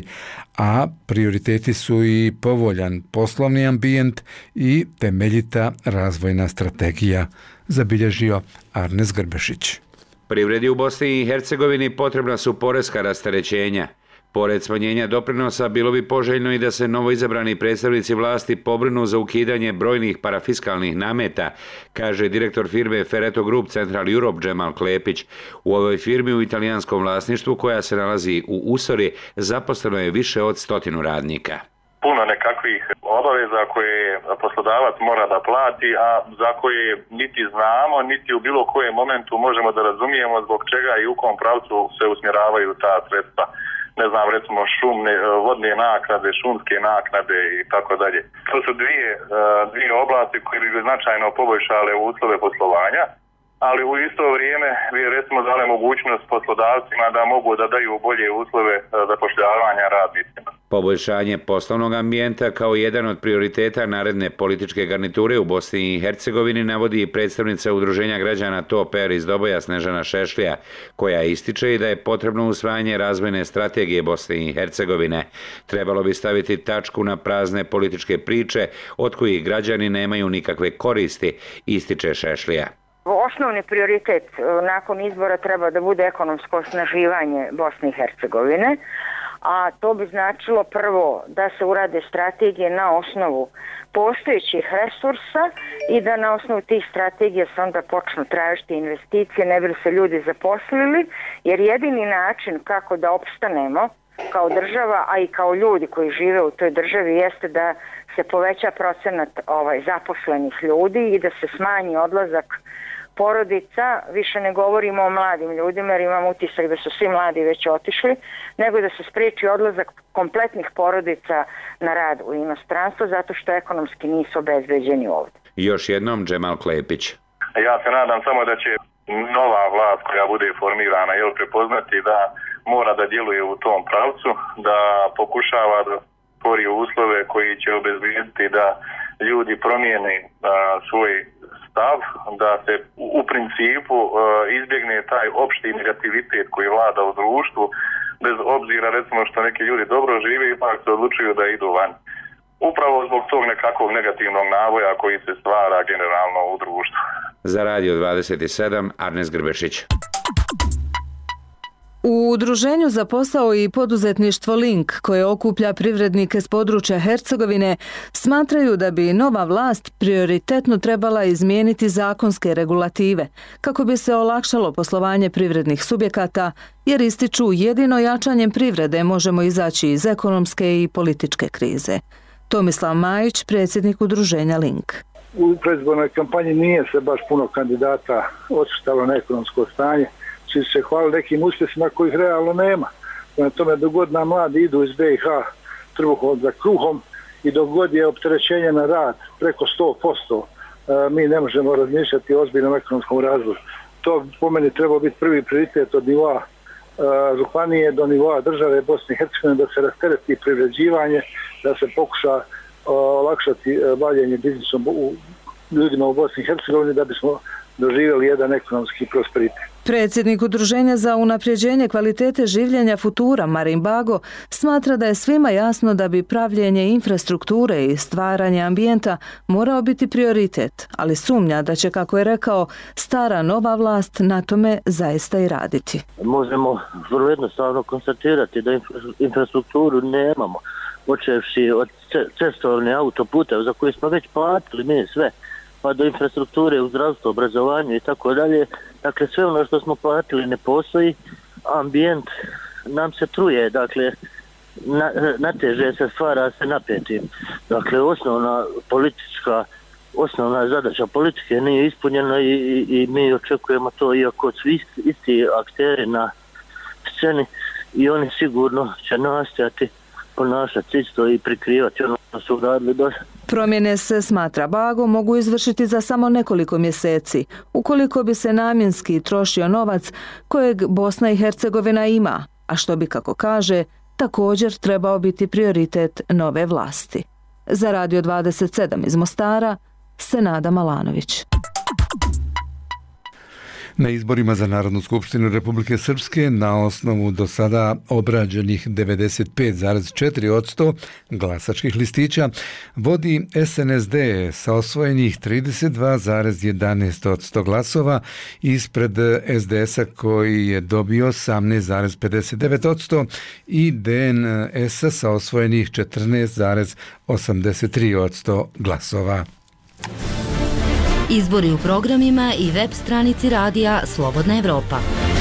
S1: a prioriteti su i povoljan poslovni ambijent i temeljita razvojna strategija, zabilježio Arnes Grbešić.
S8: Privredi u Bosni i Hercegovini potrebna su poreska rasterećenja. Pored smanjenja doprinosa, bilo bi poželjno i da se novoizabrani predstavnici vlasti pobrinu za ukidanje brojnih parafiskalnih nameta, kaže direktor firme Ferretto Group Central Europe Džemal Klepić. U ovoj firmi u italijanskom vlasništvu, koja se nalazi u Usori, zaposleno je više od stotinu radnika.
S10: Puno nekakvih obaveza koje poslodavac mora da plati, a za koje niti znamo, niti u bilo kojem momentu možemo da razumijemo zbog čega i u kom pravcu se usmjeravaju ta sredstva. Ne znam, recimo šumne, vodne naknade, šumske naknade i tako dalje. To su dvije, dvije oblasti koje bi značajno poboljšale uslove poslovanja, ali u isto vrijeme bi recimo dale mogućnost poslodavcima da mogu da daju bolje uslove zapošljavanja radnicima.
S8: Poboljšanje poslovnog ambijenta kao jedan od prioriteta naredne političke garniture u Bosni i Hercegovini navodi i predstavnica Udruženja građana T O P R iz Doboja Snežana Šešlija, koja ističe i da je potrebno usvajanje razvojne strategije Bosne i Hercegovine. Trebalo bi staviti tačku na prazne političke priče od kojih građani nemaju nikakve koristi, ističe Šešlija.
S11: Osnovni prioritet nakon izbora treba da bude ekonomsko osnaživanje Bosne i Hercegovine, a to bi značilo prvo da se urade strategije na osnovu postojećih resursa i da na osnovu tih strategija se onda počnu tražiti investicije, ne bi li se ljudi zaposlili, jer jedini način kako da opstanemo kao država, a i kao ljudi koji žive u toj državi, jeste da se poveća procenat ovaj, zaposlenih ljudi i da se smanji odlazak porodica. Više ne govorimo o mladim ljudima jer imam utisak da su svi mladi već otišli, nego da se spriječi odlazak kompletnih porodica na rad u inostranstvo zato što ekonomski nisu obezbeđeni ovdje.
S8: Još jednom Džemal Klepić.
S10: Ja se nadam samo da će nova vlast koja bude formirana jel, prepoznati da mora da djeluje u tom pravcu, da pokušava da stvori uslove koji će obezbijediti da ljudi promijene a, svoj stav, da se u principu a, izbjegne taj opšti negativitet koji vlada u društvu, bez obzira recimo što neki ljudi dobro žive, ipak se odlučuju da idu van. Upravo zbog tog nekakvog negativnog navoja koji se stvara generalno u društvu.
S8: Za Radio dvadeset sedam, Arnes Grbešić.
S12: U Udruženju za posao i poduzetništvo Link, koje okuplja privrednike s područja Hercegovine, smatraju da bi nova vlast prioritetno trebala izmijeniti zakonske regulative kako bi se olakšalo poslovanje privrednih subjekata, jer ističu jedino jačanjem privrede možemo izaći iz ekonomske i političke krize. Tomislav Majić, predsjednik Udruženja Link.
S15: U predizbornoj kampanji nije se baš puno kandidata osvrtalo na ekonomsko stanje. Svi se hvali nekim uspjesima kojih realno nema. Na tome dok god nam mladi idu iz B i H trbuhom za kruhom i dok god je opterećenje na rad preko sto posto, mi ne možemo razmišljati o ozbiljnom ekonomskom razvoju. To po meni treba biti prvi prioritet od nivoa županije do nivoa države Bosne i Hercegovine, da se rastereti privređivanje, da se pokuša olakšati bavljenje biznisom u ljudima u Bosni i Hercegovini da bismo doživjeli jedan ekonomski prosperitet.
S12: Predsjednik Udruženja za unapređenje kvalitete življenja Futura, Marin Bago, smatra da je svima jasno da bi pravljenje infrastrukture i stvaranje ambijenta morao biti prioritet, ali sumnja da će, kako je rekao, stara nova vlast na tome zaista i raditi.
S25: Možemo vrlo jednostavno konstatirati da infrastrukturu nemamo, počevši od cestovne autoputeva za koje smo već platili mi sve, pa do infrastrukture u zdravstvu, obrazovanju i tako dalje. Dakle, sve ono što smo platili ne postoji, ambijent nam se truje, dakle, na, nateže se, stvara se napetim. Dakle, osnovna politička, osnovna zadaća politike nije ispunjena i, i, i mi očekujemo to, iako su isti, isti akteri na sceni i oni sigurno će nastojati ponašati isto i prikrivati ono što su radili do.
S12: Promjene se, smatra Bago, mogu izvršiti za samo nekoliko mjeseci, ukoliko bi se namjenski trošio novac kojeg Bosna i Hercegovina ima, a što bi, kako kaže, također trebao biti prioritet nove vlasti. Za Radio dvadeset sedam iz Mostara, Senada Malanović.
S1: Na izborima za Narodnu skupštinu Republike Srpske na osnovu do sada obrađenih devedeset pet zarez četiri posto glasačkih listića vodi S N S D sa osvojenih trideset dva zarez jedanaest posto glasova ispred S D S-a koji je dobio osamnaest zarez pedeset devet posto i D N S-a sa osvojenih četrnaest zarez osamdeset tri posto glasova.
S16: Izbori u programima i web stranici radija Slobodna Evropa.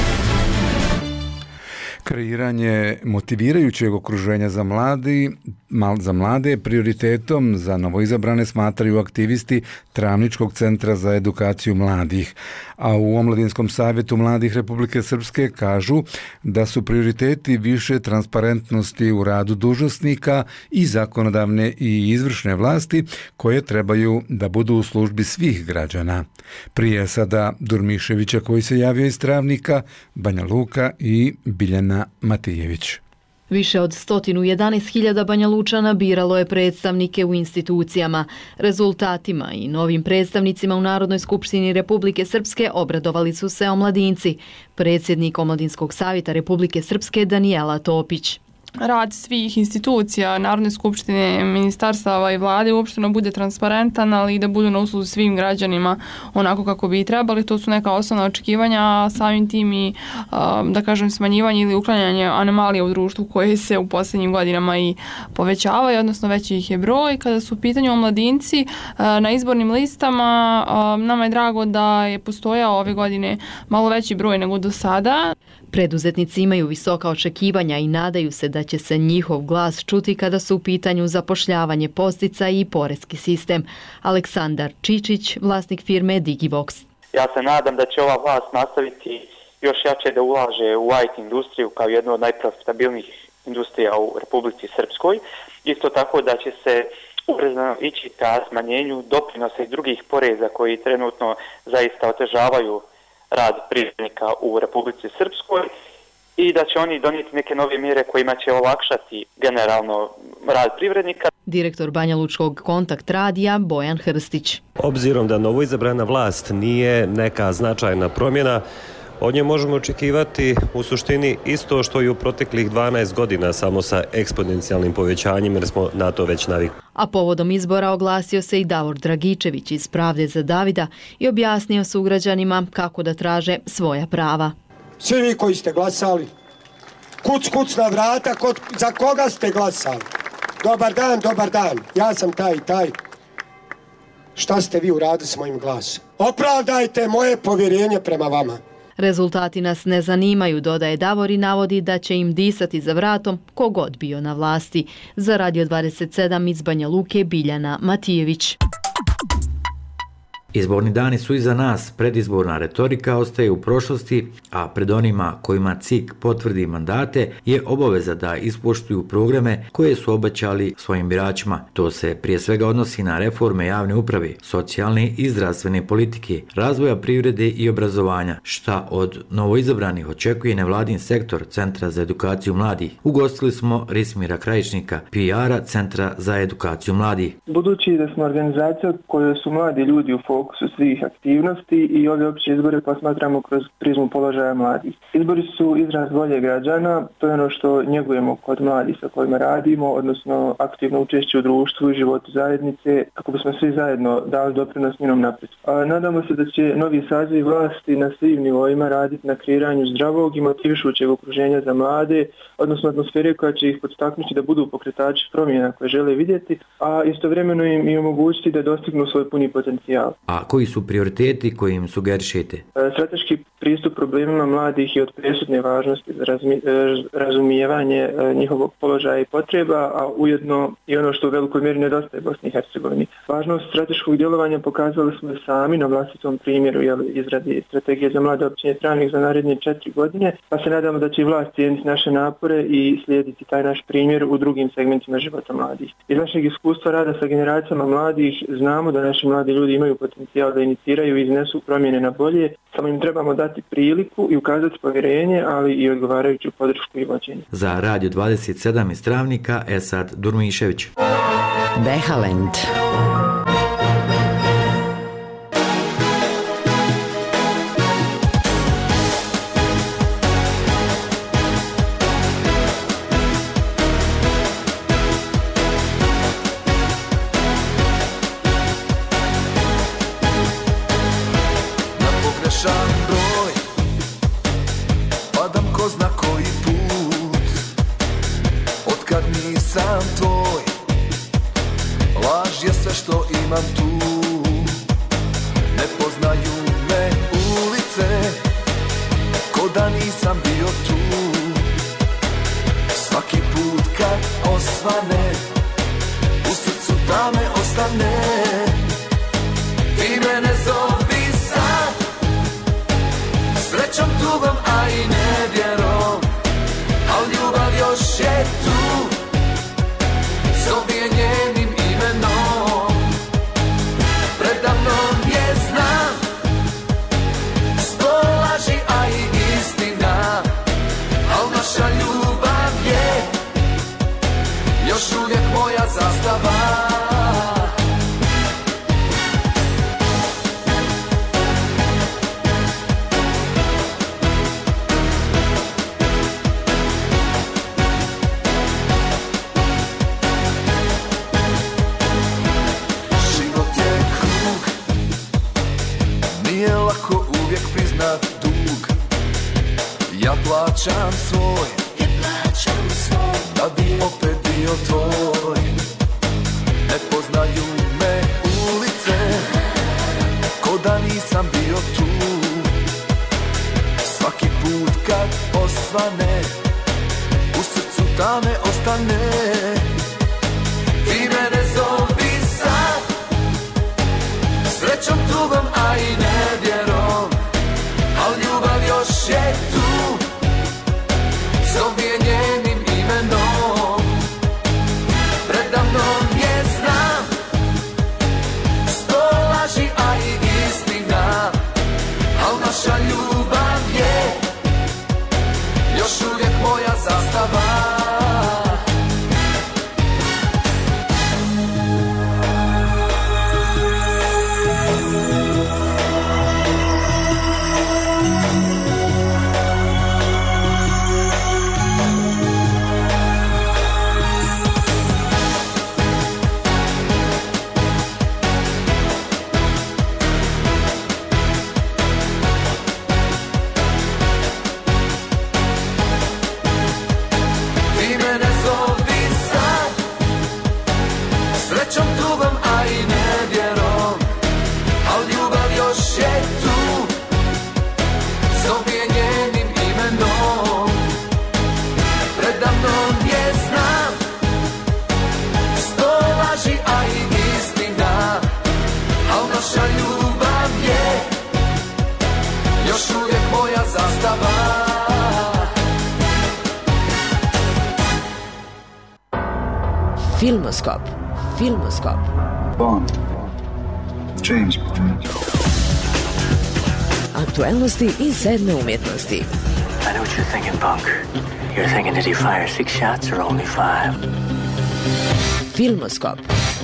S1: Kreiranje motivirajućeg okruženja za mladi, za mlade prioritetom za novoizabrane smatraju aktivisti Travničkog centra za edukaciju mladih. A u Omladinskom savjetu mladih Republike Srpske kažu da su prioriteti više transparentnosti u radu dužnosnika i zakonodavne i izvršne vlasti koje trebaju da budu u službi svih građana. Prije sada Durmiševića koji se javio iz Travnika, Banja Luka i Biljana Matijević.
S6: Više od sto jedanaest hiljada Banja Lučana biralo je predstavnike u institucijama. Rezultatima i novim predstavnicima u Narodnoj skupštini Republike Srpske obradovali su se omladinci. Predsjednik Omladinskog savjeta Republike Srpske Danijela Topić.
S13: rad svih institucija, Narodne skupštine, ministarstava i vlade uopšteno bude transparentan, ali i da budu na usluzi svim građanima onako kako bi i trebali. To su neka osnovna očekivanja, a samim tim i, da kažem, smanjivanje ili uklanjanje anomalija u društvu koje se u posljednjim godinama i povećavaju, odnosno veći ih je broj. Kada su u pitanju omladinci na izbornim listama, nama je drago da je postojao ove godine malo veći broj nego do sada.
S6: Preduzetnici imaju visoka očekivanja i nadaju se da će se njihov glas čuti kada su u pitanju zapošljavanje, podsticaja i poreski sistem. Aleksandar Čičić, vlasnik firme Digivox.
S14: Ja se nadam da će ova vlast nastaviti još jače da ulaže u I T industriju kao jednu od najprofitabilnijih industrija u Republici Srpskoj. Isto tako da će se ubrzano ići ka smanjenju doprinosa i drugih poreza koji trenutno zaista otežavaju rad privrednika u Republici Srpskoj i da će oni donijeti neke nove mjere kojima će olakšati generalno rad privrednika.
S6: Direktor Banja Lučkog kontakt radija Bojan Hrstić.
S17: Obzirom da novoizabrana vlast nije neka značajna promjena, od nje možemo očekivati u suštini isto što i u proteklih dvanaest godina, samo sa eksponencijalnim povećanjem jer smo na to već navikli.
S6: A povodom izbora oglasio se i Davor Dragičević iz Pravde za Davida i objasnio sugrađanima kako da traže svoja prava.
S19: Svi vi koji ste glasali, kuc kuc na vrata, kod, za koga ste glasali? Dobar dan, dobar dan, ja sam taj i taj. Šta ste vi uradili s mojim glasom? Opravdajte moje povjerenje prema vama.
S6: Rezultati nas ne zanimaju, dodaje Davor i navodi da će im disati za vratom kogod bio na vlasti. Za Radio dvadeset sedam iz Banja Luke, Biljana Matijević.
S20: Izborni dani su iza nas, predizborna retorika ostaje u prošlosti, a pred onima kojima C I K potvrdi mandate je obaveza da ispoštuju programe koje su obećali svojim biračima. To se prije svega odnosi na reforme javne uprave, socijalne i zdravstvene politike, razvoja privrede i obrazovanja, šta od novoizabranih očekuje nevladin sektor Centra za edukaciju mladih. Ugostili smo Rismira Krajičnika, P R-a Centra za edukaciju mladih.
S26: Budući da smo organizacija kojoj su mladi ljudi u fokusu svih aktivnosti i ove opće izbore posmatramo kroz prizmu položaja mladih. Izbori su izraz volje građana, to je ono što njegujemo kod mladih sa kojima radimo, odnosno aktivno učešće u društvu i životu zajednice, kako bismo svi zajedno dali doprinos njenom napretku. Nadamo se da će novi saziv vlasti na svim nivoima raditi na kreiranju zdravog i motivišućeg okruženja za mlade, odnosno atmosfere koja će ih podstaknuti da budu pokretači promjena koje žele vidjeti, a istovremeno im i omogućiti da dostignu svoj puni potencijal.
S20: A koji su prioriteti koji im sugerišete?
S26: Strateški pristup problemima mladih je od presudne važnosti za razumijevanje njihovog položaja i potreba, a ujedno i ono što u velikoj mjeri nedostaje Bosni i Hercegovini. Važnost strateškog djelovanja pokazali smo sami na vlastitom primjeru izradi strategije za mlade općine Travnik za naredne četiri godine, pa se nadamo da će i vlast cijeniti naše napore i slijediti taj naš primjer u drugim segmentima života mladih. Iz našeg iskustva rada sa generacijama mladih znamo da naši mladi ljudi imaju potencijal da iniciraju i iznesu promjene na bolje, samo im trebamo dati priliku i ukazati povjerenje, ali i odgovarajuću podršku i vođenje.
S20: Za Radio dvadeset sedam iz Travnika, Esad Durmišević.
S18: Behalend.
S22: Ja plaćam svoj, ja plaćam svoj, da bi opet bio tvoj. Ne poznaju me ulice, ko da nisam bio tu. Svaki put kad osvane, u srcu da me ostane. Ti mene zovi sad, srećom tugom, a i nevjerom, al ljubav još je tu, zove njenim imenom. Predamnom je znam, sto laži, a i istina, al naša ljubav je još uvijek moja zastava.
S3: Filmoskop. Filmoskop.
S2: Bond. James Bond.
S3: Aktuelnosti i sedme umjetnosti.
S4: I know what you're thinking, punk. You're thinking, did he fire six shots or only five?
S3: Filmoskop.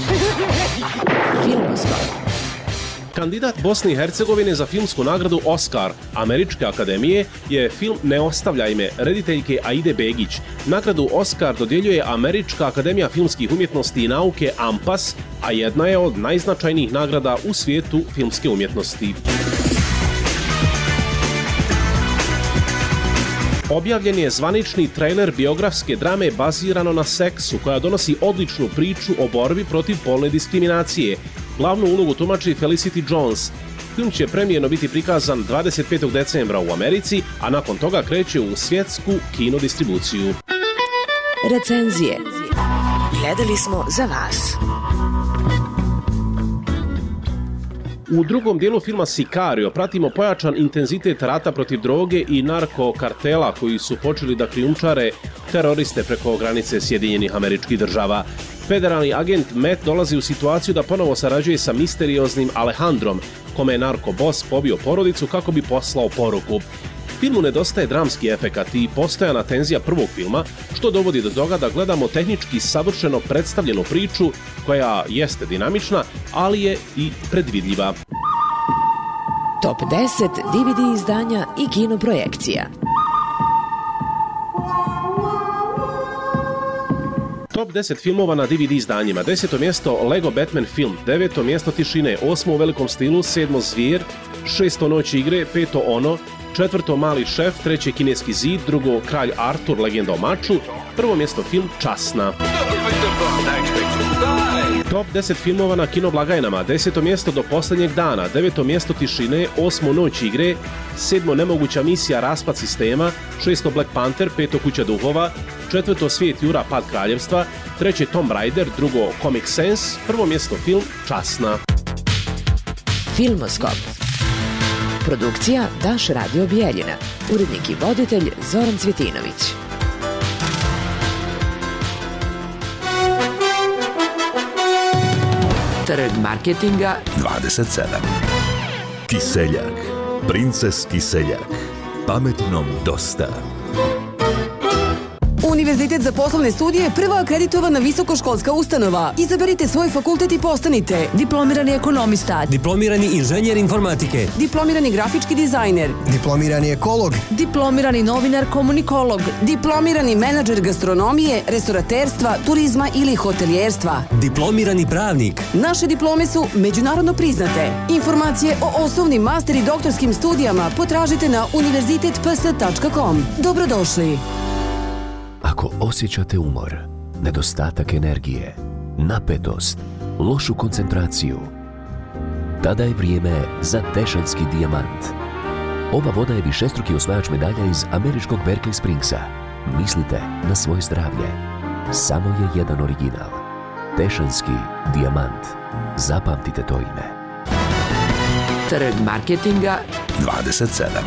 S3: Filmoskop.
S7: Kandidat Bosne i Hercegovine za filmsku nagradu Oscar Američke akademije je film Ne ostavljaj me rediteljke Aide Begić. Nagradu Oscar dodjeljuje Američka akademija filmskih umjetnosti i nauke A M P A S, a jedna je od najznačajnijih nagrada u svijetu filmske umjetnosti. Objavljen je zvanični trailer biografske drame bazirano na seksu, koja donosi odličnu priču o borbi protiv polne diskriminacije. Glavnu ulogu tumači Felicity Jones. Film će premijerno biti prikazan dvadeset petog decembra u Americi, a nakon toga kreće u svjetsku kinodistribuciju.
S3: Recenzije. Gledali smo za vas.
S7: U drugom dijelu filma Sicario pratimo pojačan intenzitet rata protiv droge i narkokartela koji su počeli da krijumčare teroriste preko granice Sjedinjenih Američkih Država. Federalni agent Matt dolazi u situaciju da ponovo sarađuje sa misterioznim Alejandrom, kome je narkobos pobio porodicu kako bi poslao poruku. Filmu nedostaje dramski efekat i postojana tenzija prvog filma, što dovodi do toga da gledamo tehnički savršeno predstavljenu priču koja jeste dinamična, ali je i predvidljiva.
S3: Top deset D V D izdanja i kinoprojekcija.
S7: Top deset filmova na D V D izdanjima. Deseto mjesto Lego Batman film, deveto mjesto Tišine, osmo u velikom stilu, sedmo Zvijer, šesto Noć igre, peto Ono, četvrto Mali šef, treće Kineski zid, drugo Kralj Artur, legenda o maču, prvo mjesto film Časna. Top deset filmova na kinoblagajnama. Deseto mjesto Do posljednjeg dana, deveto mjesto Tišine, osmo Noć igre, sedmo Nemoguća misija Raspad sistema, šesto Black Panther, peto Kuća duhova, četvrto Svijet Jura Pad kraljevstva, treće Tomb Raider, drugo Comic Sans, prvo mjesto film Časna.
S3: Filmoskop. Produkcija Daš Radio Bijeljina. Urednik i voditelj Zoran Cvjetinović. Trg marketinga
S21: dvadeset sedam. Kiseljak. Princes Kiseljak. Pametnom dosta.
S5: Univerzitet za poslovne studije je prva akreditovana visokoškolska ustanova. Izaberite svoj fakultet i postanite diplomirani ekonomista,
S9: diplomirani inženjer informatike,
S5: diplomirani grafički dizajner,
S9: diplomirani ekolog,
S5: diplomirani novinar komunikolog, diplomirani menadžer gastronomije, restoraterstva, turizma ili hotelijerstva,
S9: diplomirani pravnik.
S5: Naše diplome su međunarodno priznate. Informacije o osnovnim, master i doktorskim studijama potražite na univerzitet p s tačka com. Dobrodošli.
S21: Ako osjećate umor, nedostatak energije, napetost, lošu koncentraciju, tada je vrijeme za Tešanski dijamant. Ova voda je višestruki osvajač medalja iz američkog Berkeley Springsa. Mislite na svoje zdravlje. Samo je jedan original. Tešanski dijamant. Zapamtite to ime.
S3: Trg marketinga
S21: dvadeset sedam.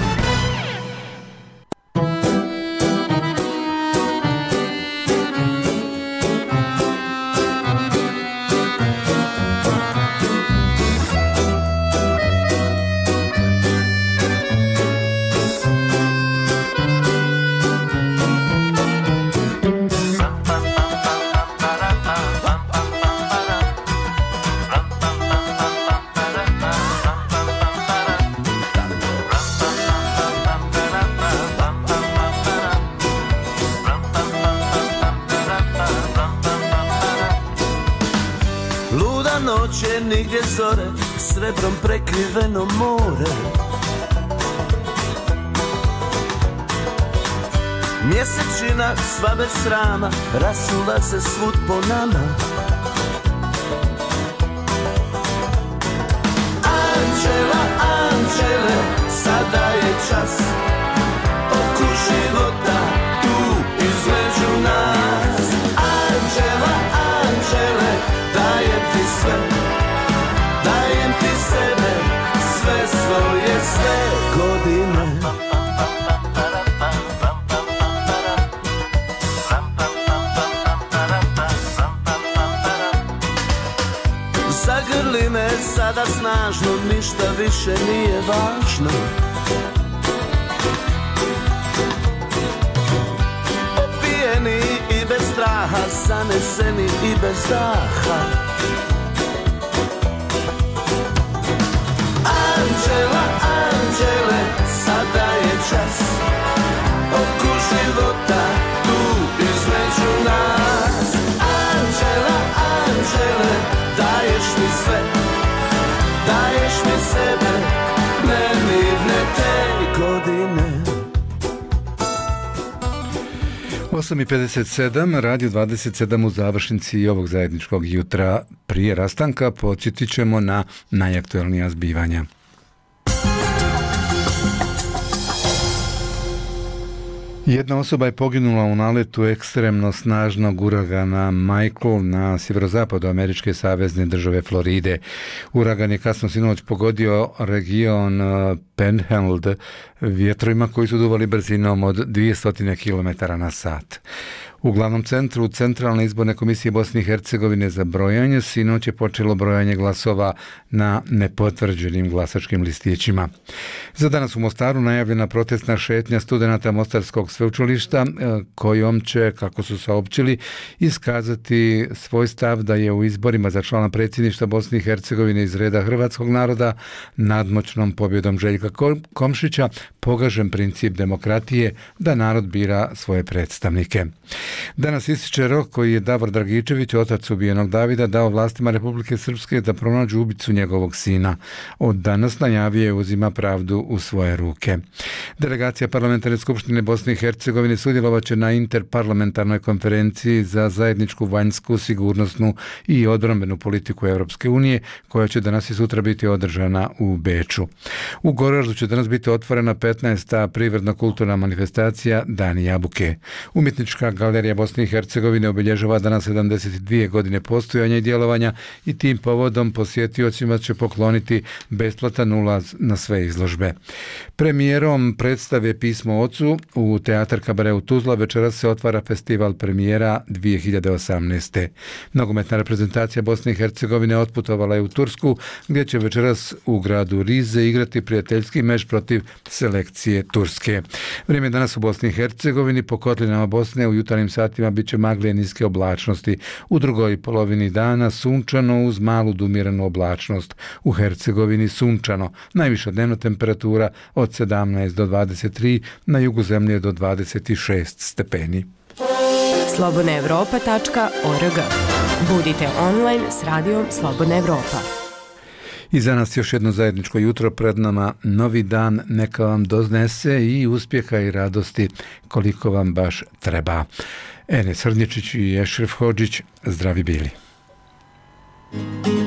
S22: Nigdje zore, srebrom prekriveno more. Mjesečina sva bez srama rasula se svud po nama. Anđela, anđele, sada je čas. Oku života tu između nas. Anđela, anđele, dajem ti sve. Dajem ti sebe, sve svoje, sve godine. Zagrli me sada snažno, ništa više nije važno. Opijeni i bez straha, zaneseni i bez daha. Anđela, anđele, sada je čas. Oku života tu između nas. Anđela, anđele, daješ mi sve. Daješ mi sebe, nemirne te godine.
S1: osam i pedeset sedam, Radio dvadeset sedam u završnici ovog zajedničkog jutra. Prije rastanka podsjetit ćemo na najaktualnija zbivanja. Jedna osoba je poginula u naletu ekstremno snažnog uragana Michael na sjeverozapadu američke savezne države Floride. Uragan je kasno sinoć pogodio region Panhandle vjetrovima koji su duvali brzinom od dvjesto kilometara na sat. U glavnom centru Centralne izborne komisije Bosne i Hercegovine za brojanje sinoć je počelo brojanje glasova na nepotvrđenim glasačkim listićima. Za danas u Mostaru najavljena protestna šetnja studenata Mostarskog sveučilišta kojom će, kako su saopćili, iskazati svoj stav da je u izborima za člana predsjedništva Bosne i Hercegovine iz reda hrvatskog naroda nadmoćnom pobjedom Željka Komšića pogažen princip demokratije da narod bira svoje predstavnike. Danas ističe rok koji je Davor Dragičević, otac ubijenog Davida, dao vlastima Republike Srpske da pronađu ubicu njegovog sina. Od danas najavio je uzima pravdu u svoje ruke. Delegacija Parlamentarne skupštine Bosne i Hercegovine sudjelovaće na interparlamentarnoj konferenciji za zajedničku vanjsku, sigurnosnu i odbrambenu politiku Europske unije, koja će danas i sutra biti održana u Beču. U Goraždu će danas biti otvorena petnaesta privredno-kulturna manifestacija Dani jabuke. Umjetnička galerija Bosne i Hercegovine obilježava danas sedamdeset dvije godine postojanja i djelovanja i tim povodom posjetiocima će pokloniti besplatan ulaz na sve izložbe. Premijerom predstave Pismo ocu u Teatar Kabareu Tuzla večeras se otvara festival premijera dvije hiljade osamnaeste. Nogometna reprezentacija Bosne i Hercegovine otputovala je u Tursku, gdje će večeras u gradu Rize igrati prijateljski meč protiv selekcije selekcije Turske. Vrijeme danas u Bosni i Hercegovini, po kotlinama Bosne u jutarnjim satima bit će magle niske oblačnosti. U drugoj polovini dana sunčano uz malu dumiranu oblačnost. U Hercegovini sunčano. Najviša dnevna temperatura od sedamnaest do dvadeset tri, na jugu zemlje do dvadeset šest stepeni.
S8: slobodna evropa tačka org. Budite online s radijom Slobodna Evropa.
S1: I za nas još jedno zajedničko jutro, pred nama novi dan, neka vam donese i uspjeha i radosti koliko vam baš treba. Enes Srdnječić i Ešref Hodžić, zdravi bili.